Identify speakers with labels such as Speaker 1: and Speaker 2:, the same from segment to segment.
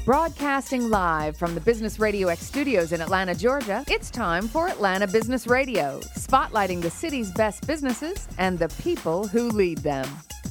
Speaker 1: Broadcasting live from the Business Radio X studios in Atlanta, Georgia, it's time for Atlanta Business Radio, spotlighting the city's best businesses and the people who lead them.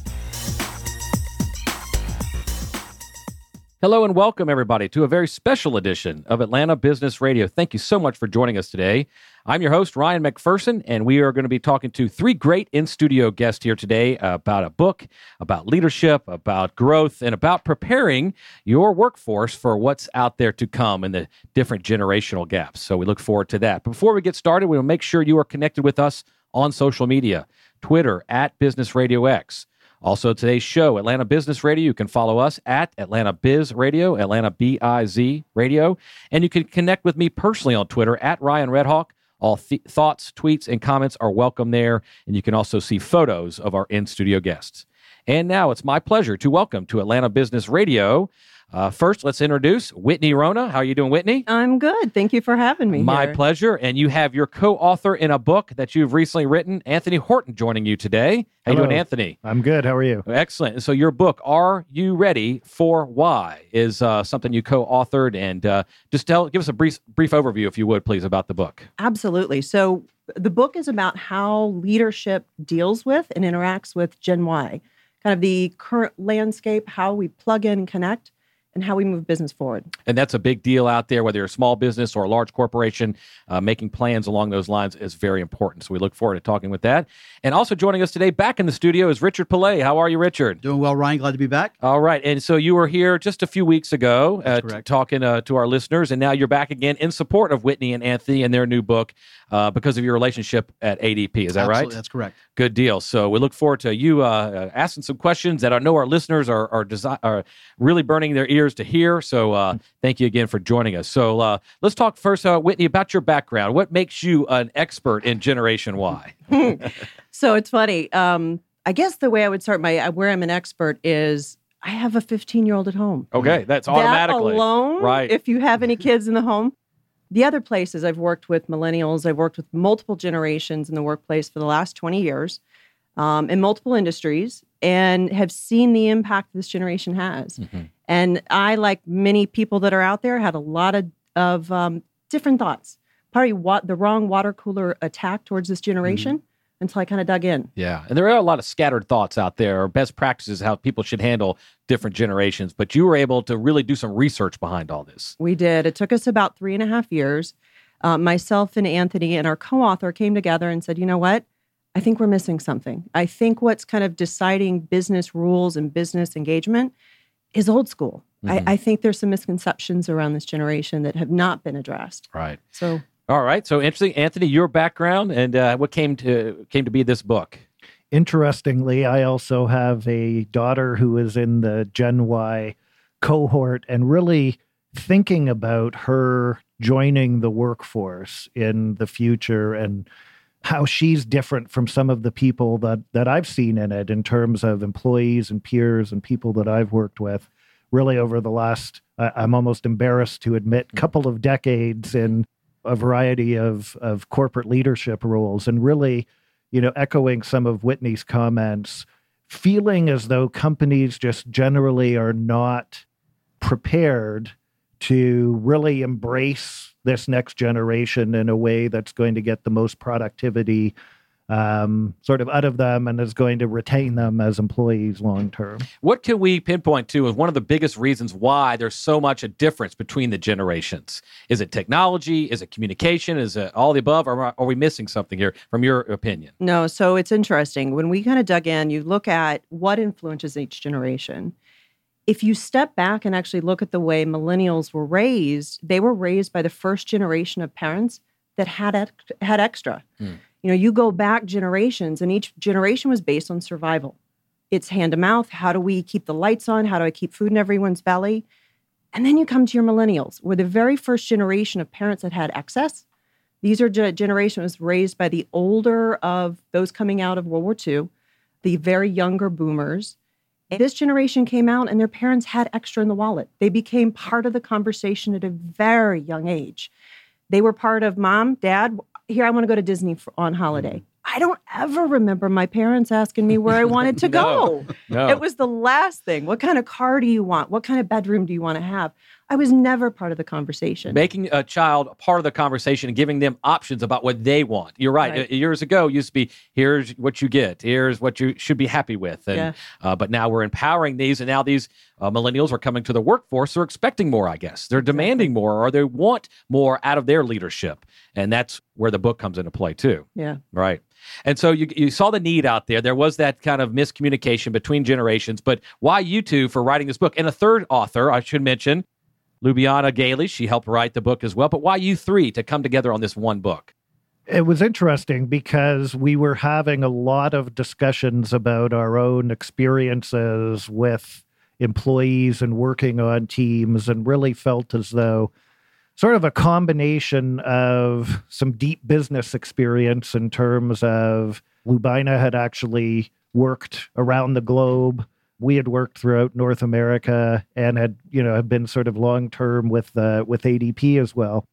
Speaker 2: Hello and welcome, everybody, to a very special edition of Atlanta Business Radio. Thank you so much for joining us today. I'm your host, Ryan McPherson, and we are going to be talking to three great in-studio guests here today about a book, about leadership, about growth, and about preparing your workforce for what's out there to come and the different generational gaps. So we look forward to that. But before we get started, we will make sure you are connected with us on social media, Twitter, @Business Radio X. Also, today's show, Atlanta Business Radio, you can follow us at Atlanta Biz Radio, Atlanta BIZ Radio, and you can connect with me personally on Twitter at Ryan Redhawk. All thoughts, tweets, and comments are welcome there, and you can also see photos of our in-studio guests. And now it's my pleasure to welcome to Atlanta Business Radio. First, let's introduce Whitney Rona. How are you doing, Whitney?
Speaker 3: I'm good. Thank you for having me
Speaker 2: My
Speaker 3: here.
Speaker 2: pleasure. And you have your co-author in a book that you've recently written, Anthony Horton, joining you today. How you doing, Anthony?
Speaker 4: I'm good. How are you?
Speaker 2: Excellent. So your book, Are You Ready for Why, is something you co-authored. And just give us a brief overview, if you would, please, about the book.
Speaker 3: Absolutely. So the book is about how leadership deals with and interacts with Gen Y, kind of the current landscape, how we plug in and connect, and how we move business forward.
Speaker 2: And that's a big deal out there, whether you're a small business or a large corporation. Making plans along those lines is very important. So we look forward to talking with that. And also joining us today back in the studio is Richard Pillay. How are you, Richard?
Speaker 5: Doing well, Ryan. Glad to be back.
Speaker 2: All right. And so you were here just a few weeks ago talking to our listeners, and now you're back again in support of Whitney and Anthony and their new book because of your relationship at ADP. Is that right?
Speaker 5: That's correct.
Speaker 2: Good deal. So we look forward to you asking some questions that I know our listeners are really burning their ears to hear. So thank you again for joining us. So let's talk first, Whitney, about your background. What makes you an expert in Generation Y?
Speaker 3: So it's funny. I guess the way I would start where I'm an expert is I have a 15-year-old at home.
Speaker 2: Okay, that's automatically.
Speaker 3: That alone,
Speaker 2: right.
Speaker 3: If you have any kids in the home. The other places I've worked with millennials, I've worked with multiple generations in the workplace for the last 20 years in multiple industries and have seen the impact this generation has. Mm-hmm. And I, like many people that are out there, had a lot of different thoughts. Probably the wrong water cooler attack towards this generation until I kind of dug in.
Speaker 2: Yeah, and there are a lot of scattered thoughts out there, or best practices, how people should handle different generations. But you were able to really do some research behind all this.
Speaker 3: We did. It took us about 3.5 years. Myself and Anthony and our co-author came together and said, you know what? I think we're missing something. I think what's kind of deciding business rules and business engagement is old school. Mm-hmm. I think there's some misconceptions around this generation that have not been addressed.
Speaker 2: Right.
Speaker 3: So,
Speaker 2: all right. So interesting, Anthony, your background and what came to be this book.
Speaker 4: Interestingly, I also have a daughter who is in the Gen Y cohort and really thinking about her joining the workforce in the future and how she's different from some of the people that I've seen in it in terms of employees and peers and people that I've worked with really over the last, I'm almost embarrassed to admit, couple of decades in a variety of corporate leadership roles, and really, echoing some of Whitney's comments, feeling as though companies just generally are not prepared to really embrace this next generation in a way that's going to get the most productivity sort of out of them and is going to retain them as employees long term.
Speaker 2: What can we pinpoint to as one of the biggest reasons why there's so much a difference between the generations? Is it technology? Is it communication? Is it all the above? Or are we missing something here from your opinion?
Speaker 3: No, so it's interesting. When we kind of dug in, you look at what influences each generation. If you step back and actually look at the way millennials were raised, they were raised by the first generation of parents that had extra. You go back generations, and each generation was based on survival. It's hand to mouth. How do we keep the lights on? How do I keep food in everyone's belly? And then you come to your millennials. We're the very first generation of parents that had excess. These are generations raised by the older of those coming out of World War II, the very younger boomers. And this generation came out and their parents had extra in the wallet. They became part of the conversation at a very young age. They were part of, Mom, Dad, here, I want to go to Disney on holiday. I don't ever remember my parents asking me where I wanted to go.
Speaker 2: No.
Speaker 3: It was the last thing. What kind of car do you want? What kind of bedroom do you want to have? I was never part of the conversation.
Speaker 2: Making a child a part of the conversation and giving them options about what they want. You're right. Years ago, it used to be, here's what you get. Here's what you should be happy with. And but now we're empowering these, and now these millennials are coming to the workforce. They're expecting more, I guess. They're demanding more, or they want more out of their leadership. And that's where the book comes into play, too.
Speaker 3: Yeah.
Speaker 2: Right. And so you saw the need out there. There was that kind of miscommunication between generations. But why you two for writing this book? And a third author, I should mention, Lubiana Gailey, she helped write the book as well. But why you three to come together on this one book?
Speaker 4: It was interesting because we were having a lot of discussions about our own experiences with employees and working on teams, and really felt as though sort of a combination of some deep business experience in terms of Lubiana had actually worked around the globe. We had worked throughout North America and had been sort of long-term with ADP as well.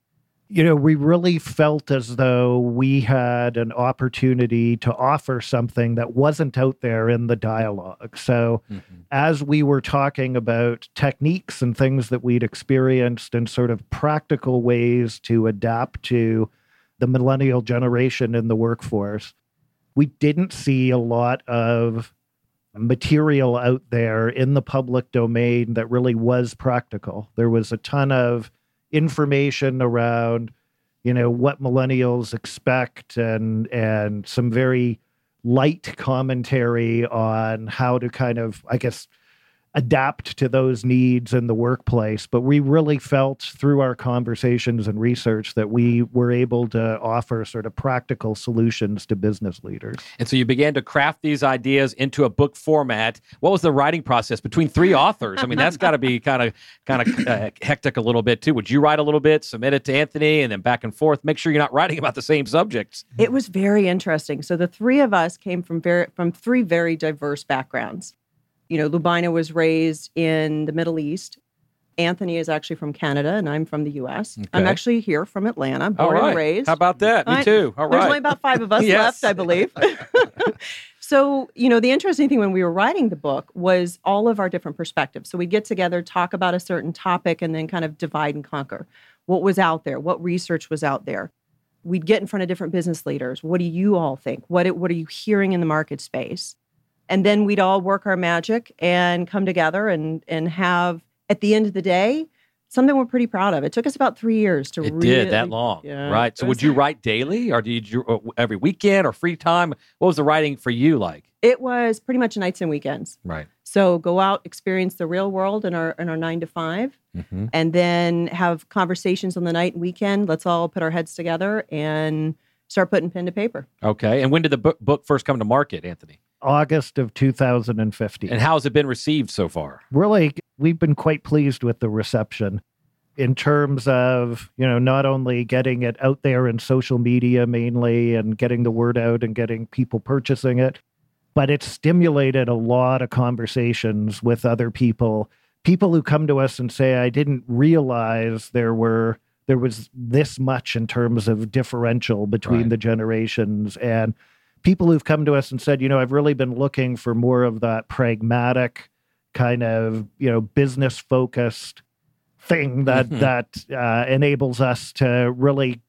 Speaker 4: We really felt as though we had an opportunity to offer something that wasn't out there in the dialogue. So as we were talking about techniques and things that we'd experienced and sort of practical ways to adapt to the millennial generation in the workforce, we didn't see a lot of material out there in the public domain that really was practical. There was a ton of information around, what millennials expect and some very light commentary on how to kind of, I guess, adapt to those needs in the workplace. But we really felt through our conversations and research that we were able to offer sort of practical solutions to business leaders.
Speaker 2: And so you began to craft these ideas into a book format. What was the writing process between three authors? I mean, that's got to be kind of hectic a little bit too. Would you write a little bit, submit it to Anthony, and then back and forth? Make sure you're not writing about the same subjects.
Speaker 3: It was very interesting. So the three of us came from three very diverse backgrounds. Lubiana was raised in the Middle East. Anthony is actually from Canada, and I'm from the U.S. Okay. I'm actually here from Atlanta, born and raised.
Speaker 2: How about that? Me too. All right.
Speaker 3: There's only about 5 of us left, I believe. So, the interesting thing when we were writing the book was all of our different perspectives. So we'd get together, talk about a certain topic, and then kind of divide and conquer. What was out there? What research was out there? We'd get in front of different business leaders. What do you all think? What are you hearing in the market space? And then we'd all work our magic and come together and have, at the end of the day, something we're pretty proud of. It took us about 3 years to
Speaker 2: It did that long, right? So would you write daily, or did you every weekend or free time? What was the writing for you like?
Speaker 3: It was pretty much nights and weekends.
Speaker 2: Right.
Speaker 3: So go out, experience the real world in our 9 to 5, and then have conversations on the night and weekend. Let's all put our heads together and start putting pen to paper.
Speaker 2: Okay. And when did the book first come to market, Anthony?
Speaker 4: August of 2015.
Speaker 2: And how has it been received so far?
Speaker 4: Really, we've been quite pleased with the reception in terms of, not only getting it out there in social media mainly and getting the word out and getting people purchasing it, but it's stimulated a lot of conversations with other people who come to us and say, I didn't realize there was this much in terms of differential between the generations, and people who've come to us and said, I've really been looking for more of that pragmatic kind of, business-focused thing that enables us to really,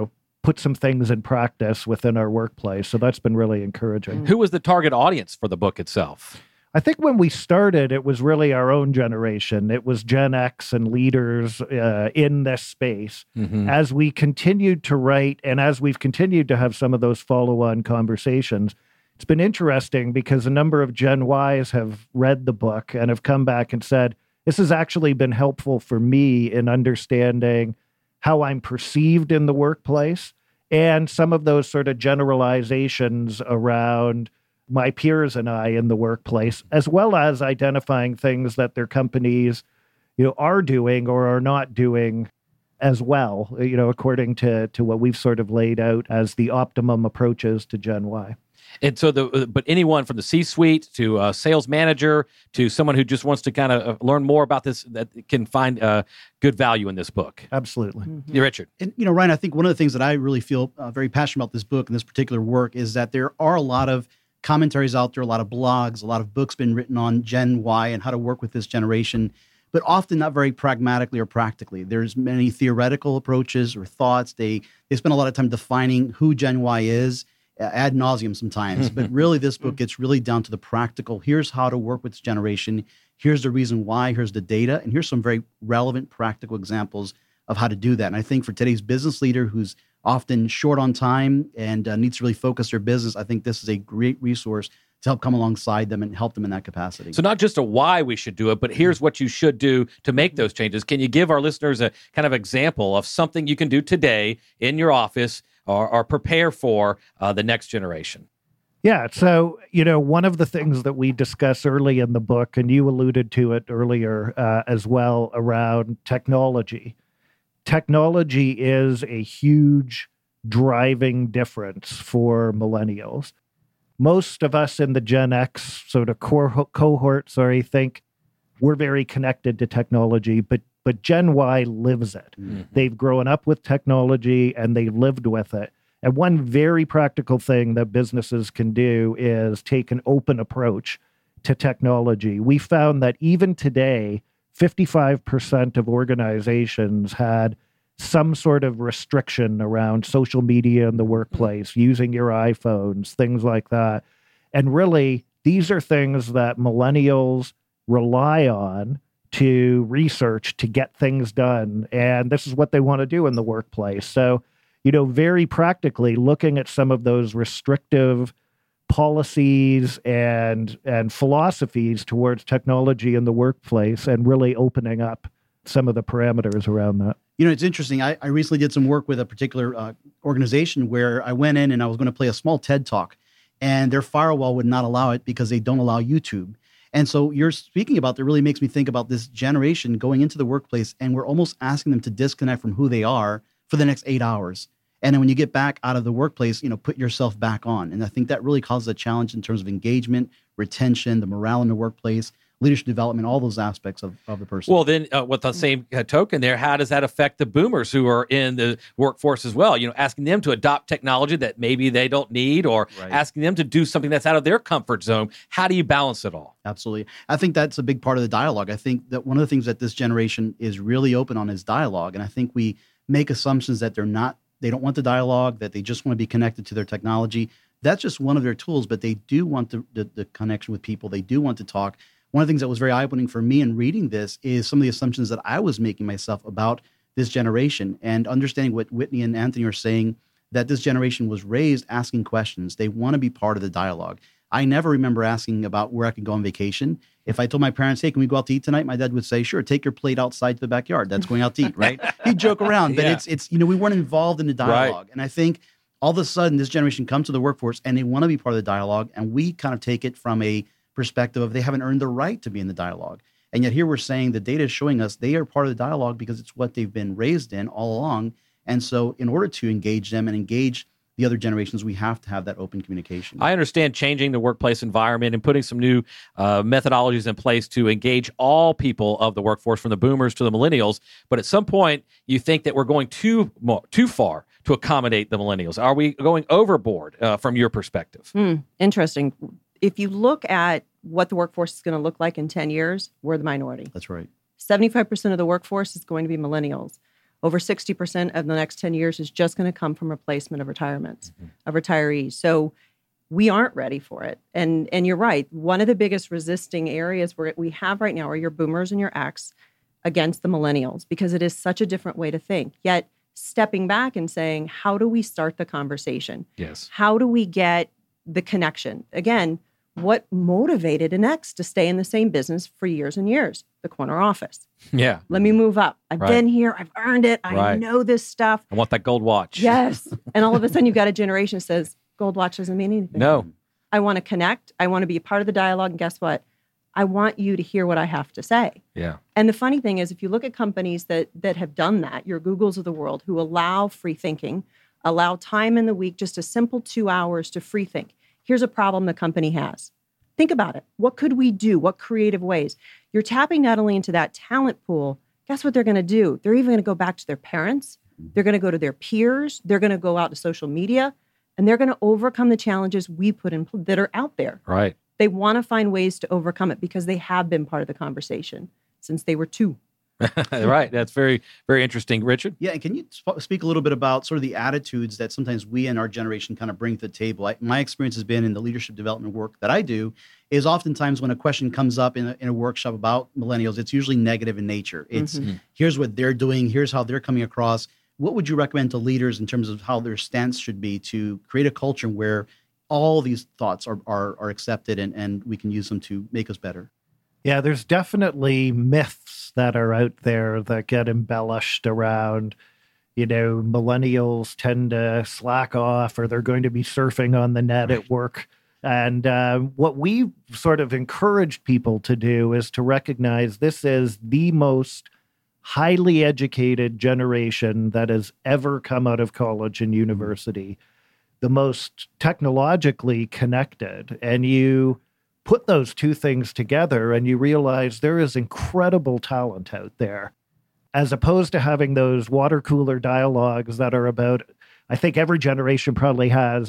Speaker 4: put some things in practice within our workplace. So that's been really encouraging.
Speaker 2: Who was the target audience for the book itself?
Speaker 4: I think when we started, it was really our own generation. It was Gen X and leaders in this space. As we continued to write and as we've continued to have some of those follow-on conversations, it's been interesting because a number of Gen Ys have read the book and have come back and said, this has actually been helpful for me in understanding how I'm perceived in the workplace and some of those sort of generalizations around my peers and I in the workplace, as well as identifying things that their companies, are doing or are not doing as well, according to what we've sort of laid out as the optimum approaches to Gen Y.
Speaker 2: And so, but anyone from the C-suite to a sales manager to someone who just wants to kind of learn more about this, that can find good value in this book.
Speaker 4: Absolutely.
Speaker 2: Yeah, Richard.
Speaker 5: And, Ryan, I think one of the things that I really feel very passionate about this book and this particular work is that there are a lot of commentaries out there, a lot of blogs, a lot of books been written on Gen Y and how to work with this generation. but often not very pragmatically or practically. There's many theoretical approaches or thoughts. They spend a lot of time defining who Gen Y is ad nauseum sometimes. But really, this book gets really down to the practical. Here's how to work with this generation. Here's the reason why. Here's the data. And here's some very relevant practical examples of how to do that. And I think for today's business leader who's often short on time and needs to really focus their business, I think this is a great resource to help come alongside them and help them in that capacity.
Speaker 2: So not just a why we should do it, but here's what you should do to make those changes. Can you give our listeners a kind of example of something you can do today in your office or prepare for the next generation?
Speaker 4: Yeah. So, one of the things that we discuss early in the book, and you alluded to it earlier as well, around technology. Technology is a huge driving difference for millennials. Most of us in the Gen X sort of cohort, think we're very connected to technology, but Gen Y lives it. Mm-hmm. They've grown up with technology and they've lived with it. And one very practical thing that businesses can do is take an open approach to technology. We found that even today, 55% of organizations had some sort of restriction around social media in the workplace, using your iPhones, things like that. And really, these are things that millennials rely on to research, to get things done. And this is what they want to do in the workplace. So, very practically looking at some of those restrictive policies and philosophies towards technology in the workplace and really opening up some of the parameters around that.
Speaker 5: It's interesting. I recently did some work with a particular organization where I went in and I was going to play a small TED Talk, and their firewall would not allow it because they don't allow YouTube. And so you're speaking about that really makes me think about this generation going into the workplace, and we're almost asking them to disconnect from who they are for the next 8 hours. And then when you get back out of the workplace, put yourself back on. And I think that really causes a challenge in terms of engagement, retention, the morale in the workplace, leadership development, all those aspects of the person.
Speaker 2: Well, then with the same token there, how does that affect the boomers who are in the workforce as well? Asking them to adopt technology that maybe they don't need, or asking them to do something that's out of their comfort zone. How do you balance it all?
Speaker 5: Absolutely. I think that's a big part of the dialogue. I think that one of the things that this generation is really open on is dialogue. And I think we make assumptions that they don't want the dialogue, that they just want to be connected to their technology. That's just one of their tools, but they do want the connection with people. They do want to talk. One of the things that was very eye-opening for me in reading this is some of the assumptions that I was making myself about this generation, and understanding what Whitney and Anthony are saying, that this generation was raised asking questions. They want to be part of the dialogue. I never remember asking about where I could go on vacation. If I told my parents, hey, can we go out to eat tonight? My dad would say, sure, take your plate outside to the backyard. That's going out to eat, right? He'd joke around, but it's we weren't involved in the dialogue. Right. And I think all of a sudden this generation comes to the workforce and they want to be part of the dialogue, and we kind of take it from a perspective of they haven't earned the right to be in the dialogue. And yet here we're saying the data is showing us they are part of the dialogue because it's what they've been raised in all along. And so in order to engage them and engage the other generations, we have to have that open communication.
Speaker 2: I understand changing the workplace environment and putting some new methodologies in place to engage all people of the workforce, from the boomers to the millennials. But at some point, you think that we're going too far to accommodate the millennials. Are we going overboard from your perspective?
Speaker 3: Interesting. If you look at what the workforce is going to look like in 10 years, we're the minority.
Speaker 5: That's right.
Speaker 3: 75% of the workforce is going to be millennials. Over 60% of the next 10 years is just going to come from replacement of retirements, of retirees. So we aren't ready for it. And you're right. One of the biggest resisting areas where we have right now are your boomers and your X against the millennials, because it is such a different way to think. Yet stepping back and saying, how do we start the conversation?
Speaker 2: Yes.
Speaker 3: How do we get the connection? Again, what motivated an X to stay in the same business for years and years? The corner office.
Speaker 2: Yeah.
Speaker 3: Let me move up. I've been here. I've earned it. I know this stuff.
Speaker 2: I want that gold watch.
Speaker 3: Yes. And all of a sudden you've got a generation that says, gold watch doesn't mean anything.
Speaker 2: No.
Speaker 3: I want to connect. I want to be a part of the dialogue. And guess what? I want you to hear what I have to say.
Speaker 2: Yeah.
Speaker 3: And the funny thing is, if you look at companies that have done that, your Googles of the world, who allow free thinking, allow time in the week, just a simple 2 hours to free think. Here's a problem the company has. Think about it. What could we do? What creative ways? You're tapping not only into that talent pool, guess what they're going to do? They're even going to go back to their parents. They're going to go to their peers. They're going to go out to social media, and they're going to overcome the challenges we put in that are out there.
Speaker 2: Right.
Speaker 3: They want to find ways to overcome it because they have been part of the conversation. since they were 2.
Speaker 2: Right. That's very, very interesting. Richard?
Speaker 5: Yeah, and can you speak a little bit about sort of the attitudes that sometimes we in our generation kind of bring to the table? My experience has been in the leadership development work that I do is oftentimes when a question comes up in a workshop about millennials, it's usually negative in nature. It's here's what they're doing, here's how they're coming across. What would you recommend to leaders in terms of how their stance should be to create a culture where all these thoughts are accepted and we can use them to make us better?
Speaker 4: Yeah, there's definitely myths that are out there that get embellished around, millennials tend to slack off or they're going to be surfing on the net at work. And what we sort of encouraged people to do is to recognize this is the most highly educated generation that has ever come out of college and university, the most technologically connected. And you put those two things together and you realize there is incredible talent out there, as opposed to having those water cooler dialogues that are about, I think every generation probably has,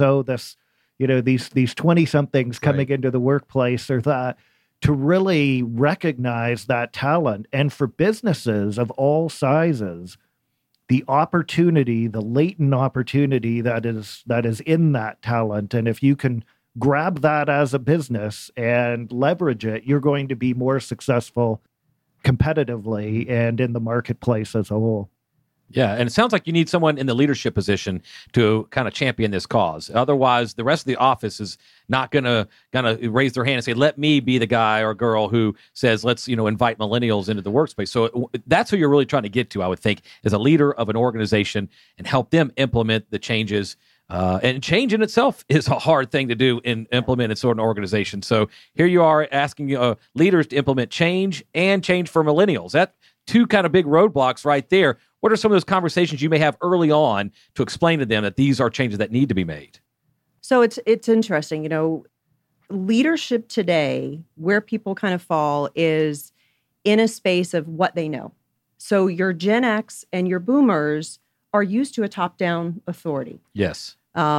Speaker 4: these 20 somethings coming into the workplace or that, to really recognize that talent. And for businesses of all sizes, the opportunity, the latent opportunity that is in that talent. And if you can grab that as a business and leverage it, you're going to be more successful competitively and in the marketplace as a whole.
Speaker 2: Yeah, and it sounds like you need someone in the leadership position to kind of champion this cause. Otherwise, the rest of the office is not going to raise their hand and say, let me be the guy or girl who says, let's invite millennials into the workspace. So that's who you're really trying to get to, I would think, as a leader of an organization and help them implement the changes. And change in itself is a hard thing to do and implement in sort of an organization. So here you are asking leaders to implement change and change for millennials. That two kind of big roadblocks right there. What are some of those conversations you may have early on to explain to them that these are changes that need to be made?
Speaker 3: So it's interesting, leadership today, where people kind of fall is in a space of what they know. So your Gen X and your boomers are used to a top-down authority.
Speaker 2: Yes.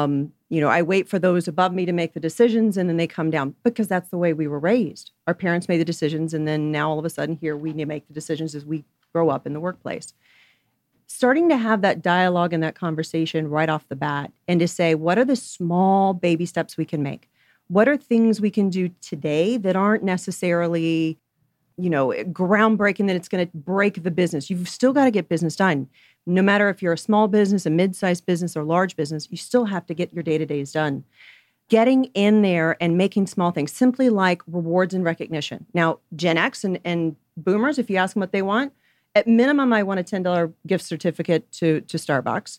Speaker 3: I wait for those above me to make the decisions and then they come down because that's the way we were raised. Our parents made the decisions and then now all of a sudden here we need to make the decisions as we grow up in the workplace. Starting to have that dialogue and that conversation right off the bat and to say, what are the small baby steps we can make? What are things we can do today that aren't necessarily, groundbreaking, that it's going to break the business? You've still got to get business done. No matter if you're a small business, a mid-sized business, or large business, you still have to get your day-to-days done. Getting in there and making small things, simply like rewards and recognition. Now, Gen X and boomers, if you ask them what they want, at minimum, I want a $10 gift certificate to Starbucks,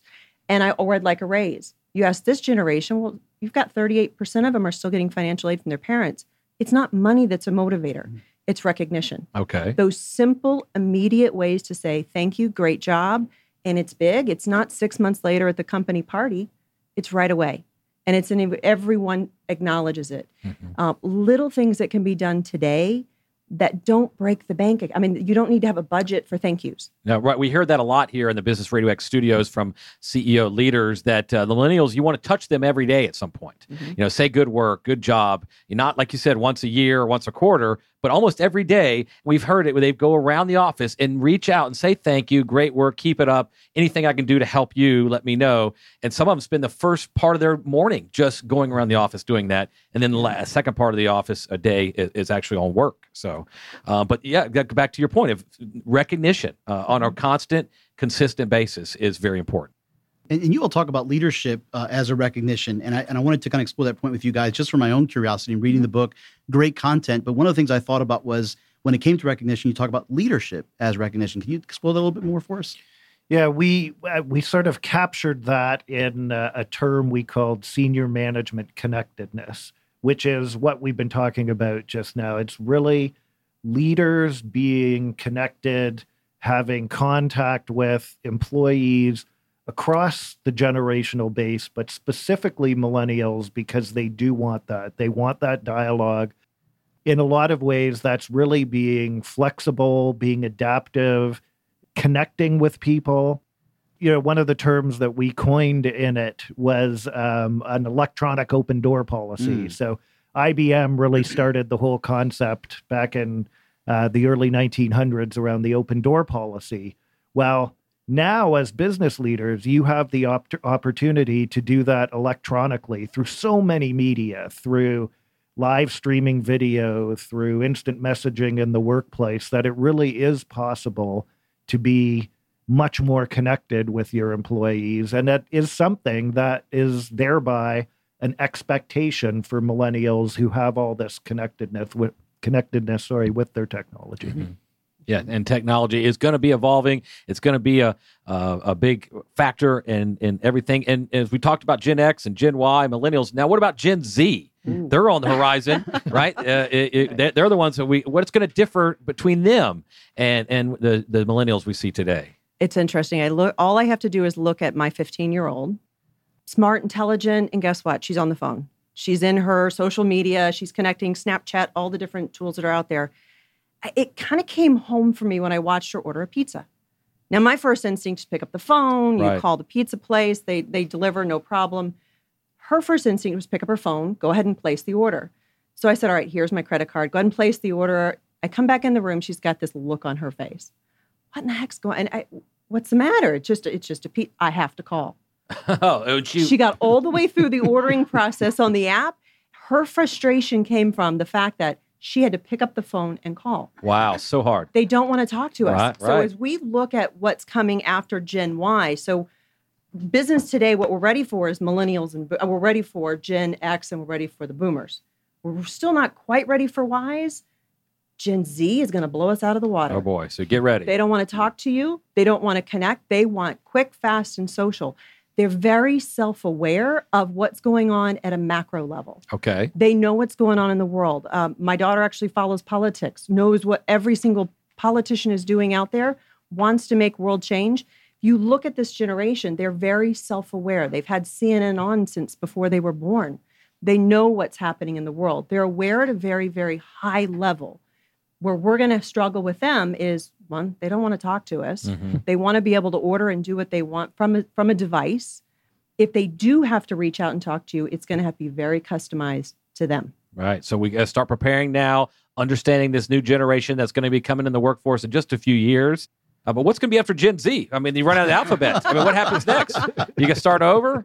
Speaker 3: or I'd like a raise. You ask this generation, well, you've got 38% of them are still getting financial aid from their parents. It's not money that's a motivator. It's recognition.
Speaker 2: Okay.
Speaker 3: Those simple, immediate ways to say, thank you, great job. And it's big. It's not 6 months later at the company party. It's right away. And everyone acknowledges it. Little things that can be done today that don't break the bank. I mean, you don't need to have a budget for thank yous.
Speaker 2: No, right. We heard that a lot here in the Business Radio X studios from CEO leaders that the millennials, you want to touch them every day at some point. Say good work, good job. You're not, like you said, once a year or once a quarter, but almost every day. We've heard it where they go around the office and reach out and say, thank you, great work, keep it up. Anything I can do to help you, let me know. And some of them spend the first part of their morning just going around the office doing that. And then the second part of the office a day is actually on work. So, but yeah, back to your point of recognition on a constant, consistent basis is very important.
Speaker 5: And you all talk about leadership as a recognition. And I wanted to kind of explore that point with you guys just for my own curiosity and reading the book. Great content. But one of the things I thought about was when it came to recognition, you talk about leadership as recognition. Can you explore that a little bit more for us?
Speaker 4: Yeah, we sort of captured that in a term we called senior management connectedness, which is what we've been talking about just now. It's really leaders being connected, having contact with employees across the generational base, but specifically millennials, because they do want that. They want that dialogue. In a lot of ways, that's really being flexible, being adaptive, connecting with people. One of the terms that we coined in it was an electronic open door policy. So IBM really started the whole concept back in the early 1900s around the open door policy. Well, now as business leaders, you have the opportunity to do that electronically through so many media, through live streaming video, through instant messaging in the workplace, that it really is possible to be much more connected with your employees. And that is something that is thereby an expectation for millennials who have all this connectedness with their technology.
Speaker 2: Mm-hmm. Yeah, and technology is going to be evolving. It's going to be a big factor in everything. And as we talked about Gen X and Gen Y, millennials, now what about Gen Z? Ooh. They're on the horizon, right? They're the ones that what's going to differ between them and the millennials we see today?
Speaker 3: It's interesting. All I have to do is look at my 15-year-old, smart, intelligent, and guess what? She's on the phone. She's in her social media. She's connecting Snapchat, all the different tools that are out there. It kind of came home for me when I watched her order a pizza. Now, my first instinct is pick up the phone. Right. You call the pizza place. They deliver, no problem. Her first instinct was pick up her phone, go ahead and place the order. So I said, all right, here's my credit card. Go ahead and place the order. I come back in the room. She's got this look on her face. What in the heck's going on? What's the matter? It's just a pizza. I have to call. She got all the way through the ordering process on the app. Her frustration came from the fact that she had to pick up the phone and call.
Speaker 2: Wow, so hard.
Speaker 3: They don't want to talk to us.
Speaker 2: Right,
Speaker 3: so as we look at what's coming after Gen Y, so business today, what we're ready for is millennials, and we're ready for Gen X, and we're ready for the boomers. We're still not quite ready for Ys. Gen Z is going to blow us out of the water.
Speaker 2: Oh boy, so get ready.
Speaker 3: They don't want to talk to you. They don't want to connect. They want quick, fast, and social. They're very self-aware of what's going on at a macro level.
Speaker 2: Okay.
Speaker 3: They know what's going on in the world. My daughter actually follows politics, knows what every single politician is doing out there, wants to make world change. You look at this generation, they're very self-aware. They've had CNN on since before they were born. They know what's happening in the world. They're aware at a very, very high level. Where we're going to struggle with them is, one, they don't want to talk to us. Mm-hmm. They want to be able to order and do what they want from a device. If they do have to reach out and talk to you, it's going to have to be very customized to them.
Speaker 2: Right. So we got to start preparing now, understanding this new generation that's going to be coming in the workforce in just a few years. But what's going to be after Gen Z? I mean, you run out of the alphabet. I mean, what happens next? You can start over?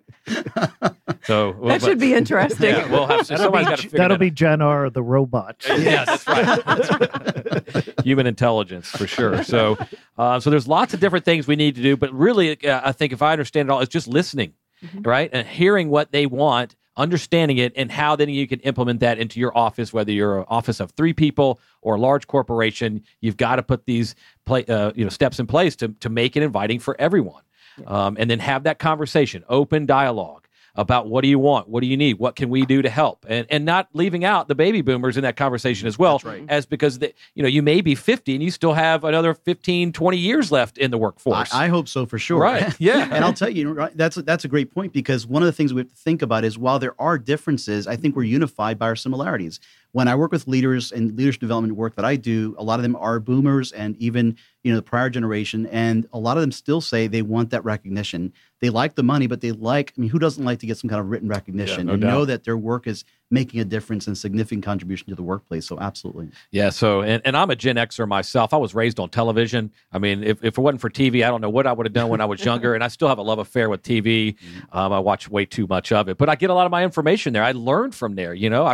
Speaker 2: So
Speaker 3: that should be interesting.
Speaker 2: Yeah, we'll have somebody's got to figure
Speaker 4: that'll be Gen R, the robot.
Speaker 2: Yeah, that's right. That's right. Human intelligence, for sure. So there's lots of different things we need to do. But really, I think if I understand it all, it's just listening, right? And hearing what they want, understanding it, and how then you can implement that into your office, whether you're an office of 3 people or a large corporation. You've got to put these steps in place to make it inviting for everyone. Yeah. And then have that conversation, open dialogue about what do you want, what do you need, what can we do to help, and not leaving out the baby boomers in that conversation as well. That's right. As because you may be 50 and you still have another 15, 20 years left in the workforce.
Speaker 5: I hope so, for sure.
Speaker 2: Right. Yeah.
Speaker 5: And I'll tell you, that's a great point, because one of the things we have to think about is, while there are differences, I think we're unified by our similarities. When I work with leaders and leadership development work that I do, a lot of them are boomers and even the prior generation, and a lot of them still say they want that recognition. They like the money, but who doesn't like to get some kind of written recognition and know that their work is making a difference and significant contribution to the workplace? So absolutely.
Speaker 2: Yeah. So, and I'm a Gen Xer myself. I was raised on television. I mean, if it wasn't for TV, I don't know what I would have done when I was younger. And I still have a love affair with TV. I watch way too much of it, but I get a lot of my information there. I learned from there.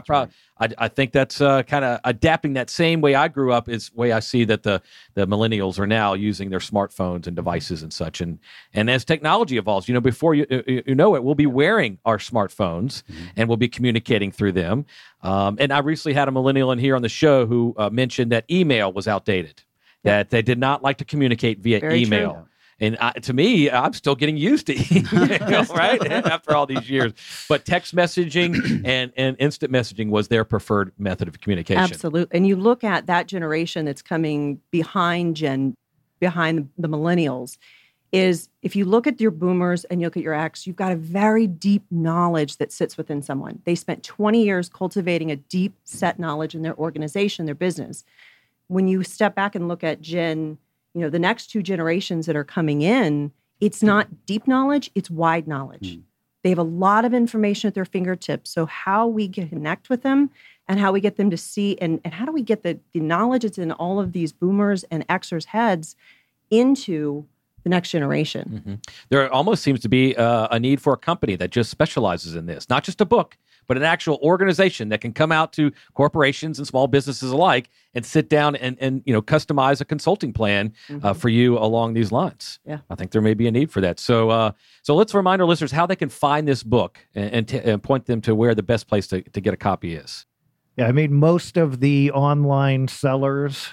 Speaker 2: I think that's kind of adapting that same way I grew up is way I see that the millennials are now using their smartphones and devices and such. And as technology evolves, before you know it, we'll be wearing our smartphones and we'll be communicating through them. And I recently had a millennial in here on the show who mentioned that email was outdated, that they did not like to communicate via
Speaker 3: Very
Speaker 2: email.
Speaker 3: True.
Speaker 2: And to me, I'm still getting used to email, right? After all these years. But text messaging and instant messaging was their preferred method of communication.
Speaker 3: Absolutely. And you look at that generation that's coming behind the millennials, is if you look at your boomers and you look at your X, you've got a very deep knowledge that sits within someone. They spent 20 years cultivating a deep set knowledge in their organization, their business. When you step back and look at the next 2 generations that are coming in, it's not deep knowledge, it's wide knowledge. They have a lot of information at their fingertips. So how we can connect with them, and how we get them to see, and how do we get the knowledge that's in all of these boomers and Xers heads into the next generation.
Speaker 2: Mm-hmm. There almost seems to be a need for a company that just specializes in this, not just a book, but an actual organization that can come out to corporations and small businesses alike and sit down and customize a consulting plan for you along these lines.
Speaker 3: Yeah.
Speaker 2: I think there may be a need for that. So let's remind our listeners how they can find this book and point them to where the best place to get a copy is.
Speaker 4: Yeah, I mean, most of the online sellers,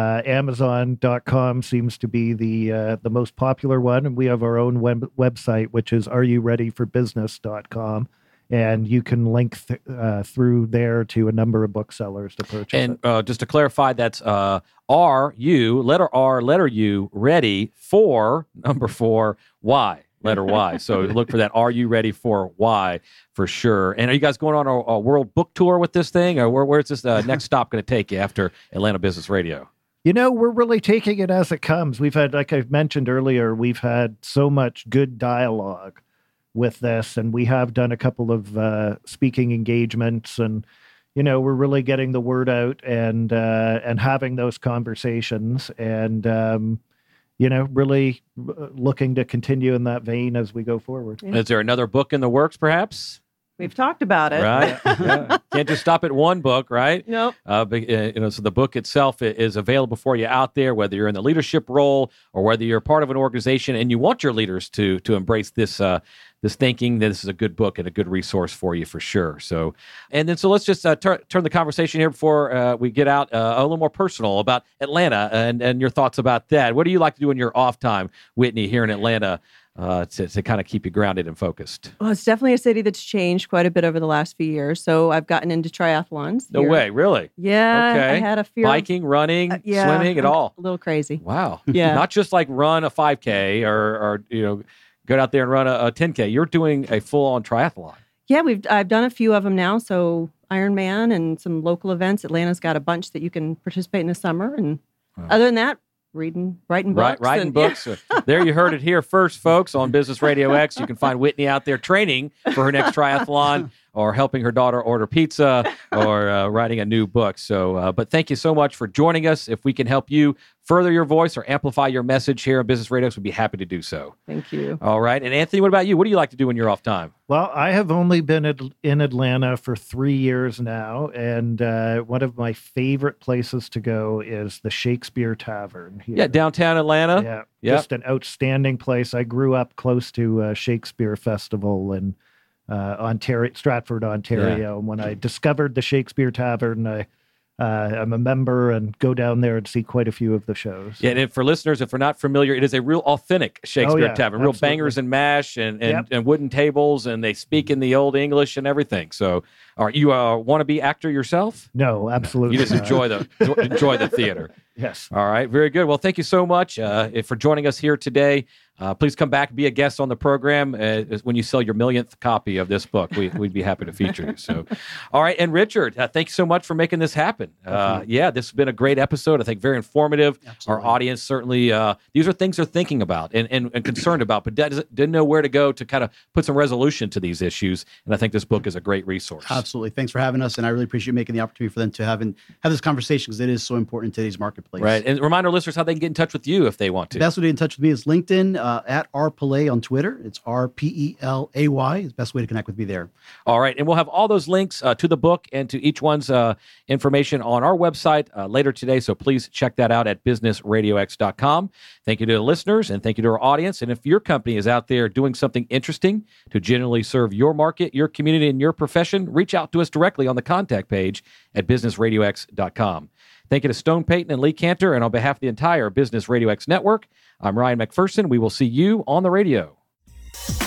Speaker 4: Amazon.com seems to be the most popular one. And we have our own website, which is areyoureadyforbusiness.com. And you can link through there to a number of booksellers to purchase
Speaker 2: and,
Speaker 4: it.
Speaker 2: And just to clarify, that's R-U, letter R, letter U, ready for, number 4, Y. Letter Y. So look for that. Are you ready for Y for sure? And are you guys going on a world book tour with this thing, or where's this next stop going to take you after Atlanta Business Radio?
Speaker 4: We're really taking it as it comes. We've had, like I mentioned earlier, we've had so much good dialogue with this, and we have done a couple of speaking engagements, and we're really getting the word out and having those conversations, and really looking to continue in that vein as we go forward.
Speaker 3: Yeah.
Speaker 2: Is there another book in the works, perhaps?
Speaker 3: We've talked about it.
Speaker 2: Right. Yeah. Can't just stop at one book, right?
Speaker 3: Nope.
Speaker 2: So the book itself is available for you out there, whether you're in the leadership role or whether you're part of an organization and you want your leaders to embrace this thinking. That this is a good book and a good resource for you for sure. So let's just turn the conversation here before we get out a little more personal about Atlanta and your thoughts about that. What do you like to do in your off time, Whitney, here in Atlanta? To kind of keep you grounded and focused?
Speaker 3: Well, it's definitely a city that's changed quite a bit over the last few years. So I've gotten into triathlons.
Speaker 2: No way, really?
Speaker 3: Yeah.
Speaker 2: Okay.
Speaker 3: I had a fear
Speaker 2: biking, running, swimming, it all.
Speaker 3: A little crazy.
Speaker 2: Wow.
Speaker 3: Yeah.
Speaker 2: Not just like run a 5K or go out there and run a 10K. You're doing a full-on triathlon.
Speaker 3: Yeah, I've done a few of them now. So Ironman and some local events. Atlanta's got a bunch that you can participate in the summer. And other than that, writing books.
Speaker 2: Writing books. There you heard it here first, folks, on Business Radio X. You can find Whitney out there training for her next triathlon or helping her daughter order pizza or writing a new book. So, but thank you so much for joining us. If we can help you further your voice or amplify your message here on Business Radio X, we'd be happy to do so.
Speaker 3: Thank you.
Speaker 2: All right. And Anthony, what about you? What do you like to do in your off time?
Speaker 4: Well, I have only been in Atlanta for 3 years now, and one of my favorite places to go is the Shakespeare Tavern here.
Speaker 2: Yeah, downtown Atlanta.
Speaker 4: Yeah, just an outstanding place. I grew up close to Shakespeare Festival in Stratford, Ontario.
Speaker 2: Yeah.
Speaker 4: And when I discovered the Shakespeare Tavern, I'm a member and go down there and see quite a few of the shows.
Speaker 2: Yeah, and for listeners, if we're not familiar, it is a real authentic Shakespeare Tavern. Real
Speaker 4: absolutely.
Speaker 2: Bangers and mash and wooden tables, and they speak in the Old English and everything. So, are you a wannabe actor yourself?
Speaker 4: No, absolutely.
Speaker 2: You just enjoy the theater.
Speaker 4: Yes.
Speaker 2: All right, very good. Well, thank you so much for joining us here today. Please come back and be a guest on the program when you sell your millionth copy of this book. We'd be happy to feature you. So, all right. And Richard, thank you so much for making this happen. This has been a great episode. I think very informative.
Speaker 5: Absolutely.
Speaker 2: Our audience certainly, these are things they're thinking about and concerned about, but didn't know where to go to kind of put some resolution to these issues. And I think this book is a great resource.
Speaker 5: Absolutely. Thanks for having us. And I really appreciate making the opportunity for them to have this conversation because it is so important in today's marketplace.
Speaker 2: Right. And remind our listeners how they can get in touch with you if they want to.
Speaker 5: The best way to get in touch with me is LinkedIn at rpelay on Twitter. It's RPELAY. It's the best way to connect with me there.
Speaker 2: All right. And we'll have all those links to the book and to each one's information on our website later today. So please check that out at businessradiox.com. Thank you to the listeners and thank you to our audience. And if your company is out there doing something interesting to genuinely serve your market, your community, and your profession, reach out to us directly on the contact page at businessradiox.com. Thank you to Stone Payton and Lee Cantor. And on behalf of the entire Business Radio X network, I'm Ryan McPherson. We will see you on the radio.